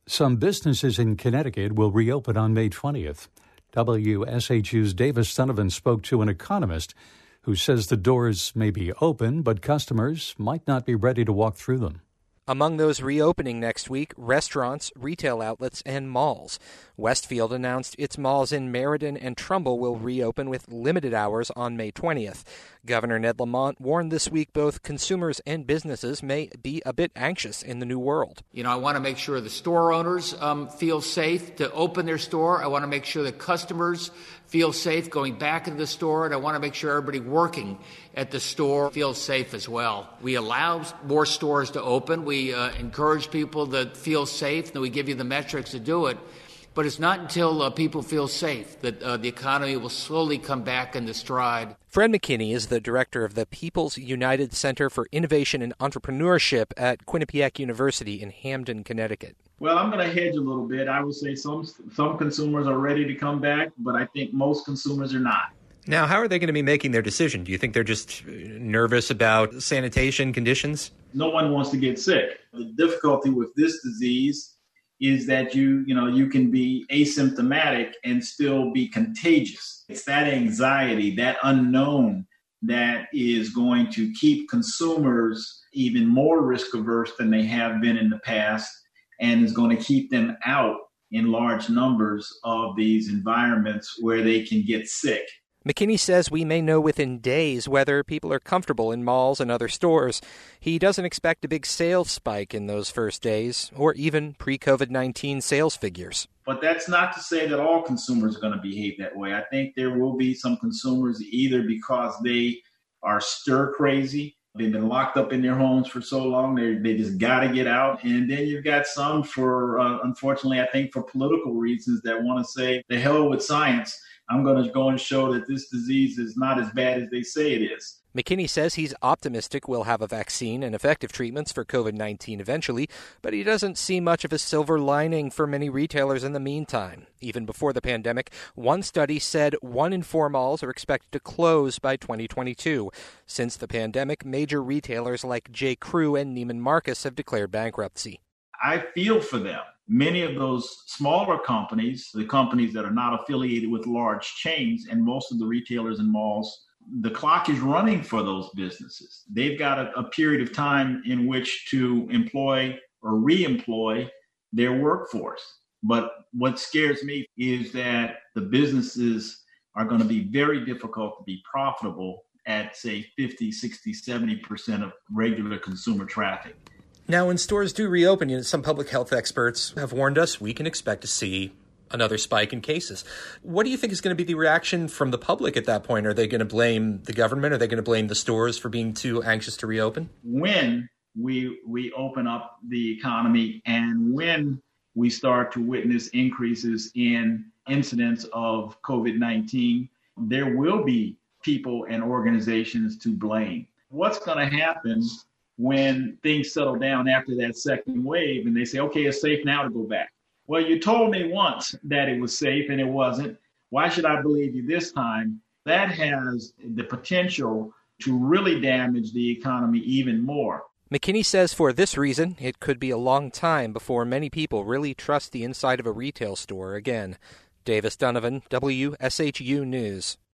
Some businesses in Connecticut will reopen on May 20th. WSHU's Davis Donovan spoke to an economist who says the doors may be open, but customers might not be ready to walk through them. Among those reopening next week, restaurants, retail outlets, and malls. Westfield announced its malls in Meriden and Trumbull will reopen with limited hours on May 20th. Governor Ned Lamont warned this week both consumers and businesses may be a bit anxious in the new world. I want to make sure the store owners feel safe to open their store. I want to make sure that customers feel safe going back into the store, and I want to make sure everybody working at the store feels safe as well. We allow more stores to open. We encourage people to feel safe, and we give you the metrics to do it. But it's not until people feel safe that the economy will slowly come back into stride. Fred McKinney is the director of the People's United Center for Innovation and Entrepreneurship at Quinnipiac University in Hamden, Connecticut. Well, I'm going to hedge a little bit. I would say some consumers are ready to come back, but I think most consumers are not. Now, how are they going to be making their decision? Do you think they're just nervous about sanitation conditions? No one wants to get sick. The difficulty with this disease is that you can be asymptomatic and still be contagious. It's that anxiety, that unknown, that is going to keep consumers even more risk averse than they have been in the past, and is going to keep them out in large numbers of these environments where they can get sick. McKinney says we may know within days whether people are comfortable in malls and other stores. He doesn't expect a big sales spike in those first days, or even pre-COVID-19 sales figures. But that's not to say that all consumers are going to behave that way. I think there will be some consumers either because they are stir crazy, they've been locked up in their homes for so long, they just got to get out. And then you've got some for, unfortunately, I think for political reasons that want to say, the hell with science. I'm going to go and show that this disease is not as bad as they say it is. McKinney says he's optimistic we'll have a vaccine and effective treatments for COVID-19 eventually, but he doesn't see much of a silver lining for many retailers in the meantime. Even before the pandemic, one study said 1 in 4 malls are expected to close by 2022. Since the pandemic, major retailers like J. Crew and Neiman Marcus have declared bankruptcy. I feel for them. Many of those smaller companies, the companies that are not affiliated with large chains, and most of the retailers and malls, the clock is running for those businesses. They've got a period of time in which to employ or re-employ their workforce. But what scares me is that the businesses are going to be very difficult to be profitable at, say, 50, 60, 70% of regular consumer traffic. Now, when stores do reopen, some public health experts have warned us we can expect to see another spike in cases. What do you think is going to be the reaction from the public at that point? Are they going to blame the government? Are they going to blame the stores for being too anxious to reopen? When we open up the economy and when we start to witness increases in incidents of COVID-19, there will be people and organizations to blame. What's going to happen when things settle down after that second wave and they say, okay, it's safe now to go back? Well, you told me once that it was safe and it wasn't. Why should I believe you this time? That has the potential to really damage the economy even more. McKinney says for this reason, it could be a long time before many people really trust the inside of a retail store again. Davis Donovan, WSHU News.